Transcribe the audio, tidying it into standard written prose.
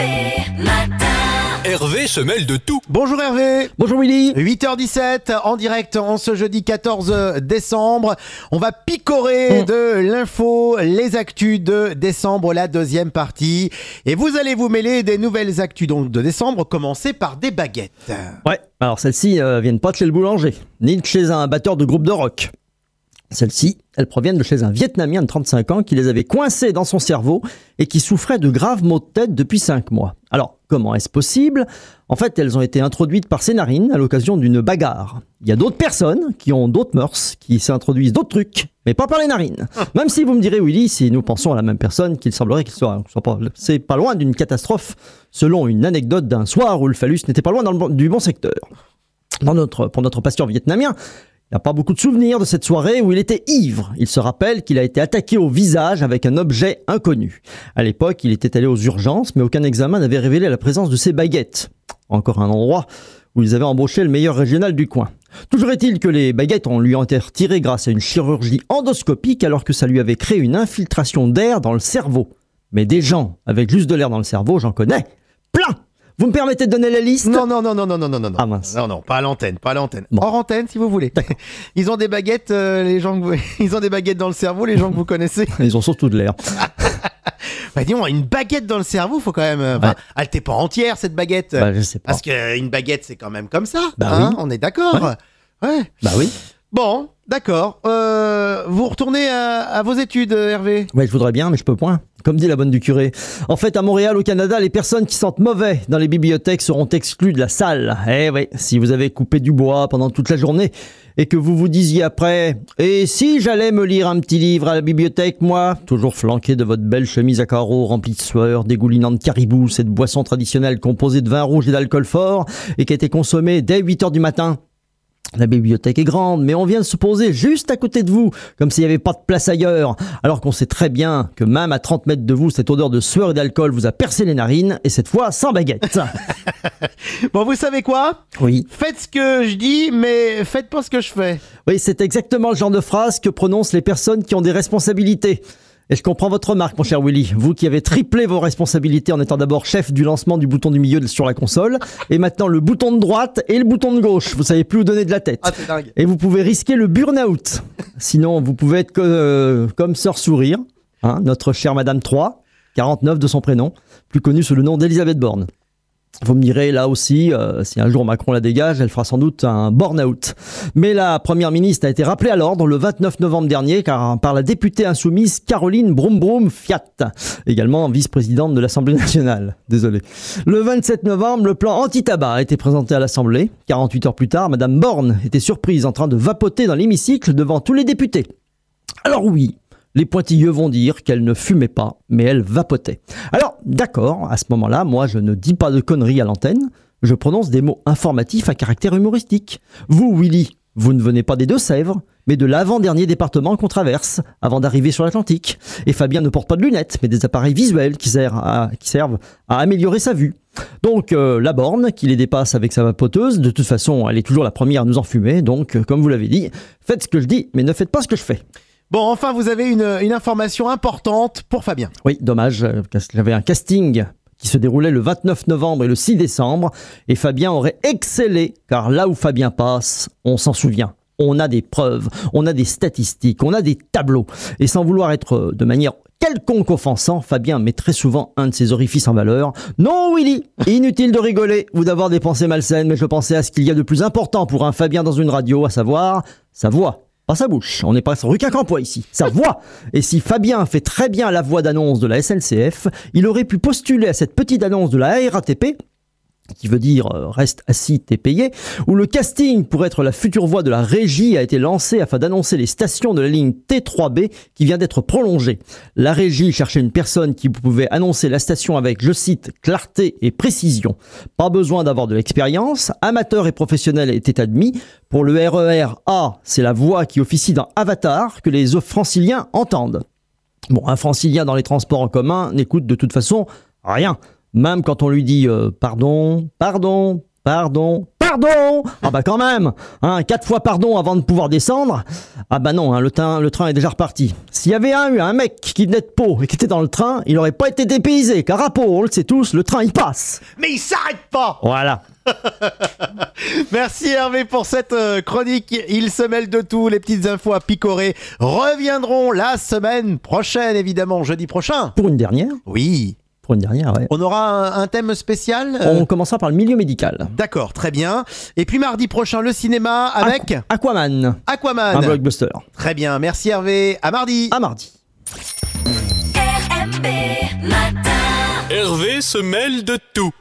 Hervé se mêle de tout. Bonjour Hervé. Bonjour Willy. 8h17 en direct en ce jeudi 14 décembre. On va picorer de l'info, les actus de décembre, la deuxième partie. Et vous allez vous mêler des nouvelles actus donc de décembre, commencer par des baguettes. Ouais, alors celles-ci viennent pas de chez le boulanger, ni de chez un batteur de groupe de rock. Celles-ci, elles proviennent de chez un Vietnamien de 35 ans qui les avait coincées dans son cerveau et qui souffrait de graves maux de tête depuis 5 mois. Alors, comment est-ce possible ? En fait, elles ont été introduites par ses narines à l'occasion d'une bagarre. Il y a d'autres personnes qui ont d'autres mœurs, qui s'introduisent d'autres trucs, mais pas par les narines. Même si vous me direz, Willy, si nous pensons à la même personne, qu'il semblerait qu'il soit pas... C'est pas loin d'une catastrophe, selon une anecdote d'un soir où le phallus n'était pas loin du bon secteur. Pour notre patient vietnamien, il n'a pas beaucoup de souvenirs de cette soirée où il était ivre. Il se rappelle qu'il a été attaqué au visage avec un objet inconnu. À l'époque, il était allé aux urgences, mais aucun examen n'avait révélé la présence de ces baguettes. Encore un endroit où ils avaient embauché le meilleur régional du coin. Toujours est-il que les baguettes lui ont été retirées grâce à une chirurgie endoscopique alors que ça lui avait créé une infiltration d'air dans le cerveau. Mais des gens avec juste de l'air dans le cerveau, j'en connais plein. Vous me permettez de donner la liste ? Non. Ah mince. Non, pas à l'antenne. Bon. Hors antenne, si vous voulez. Ils ont des baguettes, ils ont des baguettes dans le cerveau, les gens que vous connaissez. Ils ont surtout de l'air. Bah dis-moi, une baguette dans le cerveau, faut quand même... elle t'est pas entière, cette baguette. Bah, je sais pas. Parce qu'une baguette, c'est quand même comme ça. Bah oui. On est d'accord. Ouais. Bah oui. Bon, d'accord. Vous retournez à vos études, Hervé ? Ouais, je voudrais bien, mais je peux point. Comme dit la bonne du curé. En fait, à Montréal, au Canada, les personnes qui sentent mauvais dans les bibliothèques seront exclues de la salle. Eh oui, si vous avez coupé du bois pendant toute la journée et que vous vous disiez après « Et si j'allais me lire un petit livre à la bibliothèque, moi ?» Toujours flanqué de votre belle chemise à carreaux remplie de sueur, dégoulinant de caribou, cette boisson traditionnelle composée de vin rouge et d'alcool fort et qui a été consommée dès 8h du matin. La bibliothèque est grande, mais on vient de se poser juste à côté de vous, comme s'il n'y avait pas de place ailleurs, alors qu'on sait très bien que même à 30 mètres de vous, cette odeur de sueur et d'alcool vous a percé les narines, et cette fois sans baguette. Bon, vous savez quoi ? Oui. Faites ce que je dis, mais faites pas ce que je fais. Oui, c'est exactement le genre de phrase que prononcent les personnes qui ont des responsabilités. Et je comprends votre remarque, mon cher Willy. Vous qui avez triplé vos responsabilités en étant d'abord chef du lancement du bouton du milieu sur la console, et maintenant le bouton de droite et le bouton de gauche. Vous savez plus où donner de la tête. Ah, c'est dingue. Et vous pouvez risquer le burn-out. Sinon, vous pouvez être comme Sœur Sourire, notre chère Madame 3, 49 de son prénom, plus connue sous le nom d'Elisabeth Borne. Vous me direz, là aussi, si un jour Macron la dégage, elle fera sans doute un burn-out. Mais la première ministre a été rappelée à l'ordre le 29 novembre dernier par la députée insoumise Caroline Broum Fiat, également vice-présidente de l'Assemblée nationale. Désolé. Le 27 novembre, le plan anti-tabac a été présenté à l'Assemblée. 48 heures plus tard, Madame Borne était surprise en train de vapoter dans l'hémicycle devant tous les députés. Alors oui, les pointilleux vont dire qu'elle ne fumait pas, mais elle vapotait. Alors, d'accord, à ce moment-là, moi, je ne dis pas de conneries à l'antenne, je prononce des mots informatifs à caractère humoristique. Vous, Willy, vous ne venez pas des Deux-Sèvres, mais de l'avant-dernier département qu'on traverse, avant d'arriver sur l'Atlantique. Et Fabien ne porte pas de lunettes, mais des appareils visuels qui servent à améliorer sa vue. Donc, la borne, qui les dépasse avec sa vapoteuse, de toute façon, elle est toujours la première à nous enfumer, donc, comme vous l'avez dit, faites ce que je dis, mais ne faites pas ce que je fais. Bon, enfin, vous avez une information importante pour Fabien. Oui, dommage, parce que j'avais un casting qui se déroulait le 29 novembre et le 6 décembre, et Fabien aurait excellé, car là où Fabien passe, on s'en souvient. On a des preuves, on a des statistiques, on a des tableaux. Et sans vouloir être de manière quelconque offensant, Fabien met très souvent un de ses orifices en valeur. Non, Willy, inutile de rigoler ou d'avoir des pensées malsaines, mais je pensais à ce qu'il y a de plus important pour un Fabien dans une radio, à savoir sa voix. Pas sa bouche, on n'est pas sur Rue Quincampoix ici, sa voix. Et si Fabien fait très bien la voix d'annonce de la SNCF, il aurait pu postuler à cette petite annonce de la RATP, qui veut dire reste assis, t'es payé, où le casting pour être la future voix de la régie a été lancé afin d'annoncer les stations de la ligne T3B qui vient d'être prolongée. La régie cherchait une personne qui pouvait annoncer la station avec, je cite, clarté et précision. Pas besoin d'avoir de l'expérience, amateurs et professionnels étaient admis. Pour le RER A, c'est la voix qui officie dans Avatar que les franciliens entendent. Bon, un francilien dans les transports en commun n'écoute de toute façon rien. Même quand on lui dit pardon, Pardon. Ah bah quand même, 4 fois pardon avant de pouvoir descendre. Ah bah non, le train est déjà reparti. S'il y avait eu un mec qui venait de Pau et qui était dans le train, il aurait pas été dépaysé, car à Pau, on le sait tous, le train il passe. Mais il s'arrête pas. Voilà. Merci Hervé pour cette chronique. Il se mêle de tout. Les petites infos à picorer reviendront la semaine prochaine, évidemment, jeudi prochain. Pour une dernière. Oui. Pour une dernière, ouais. On aura un thème spécial. On commencera par le milieu médical. D'accord, très bien. Et puis mardi prochain, le cinéma avec Aquaman. Aquaman. Un blockbuster. Très bien, merci Hervé. À mardi. À mardi. Hervé se mêle de tout.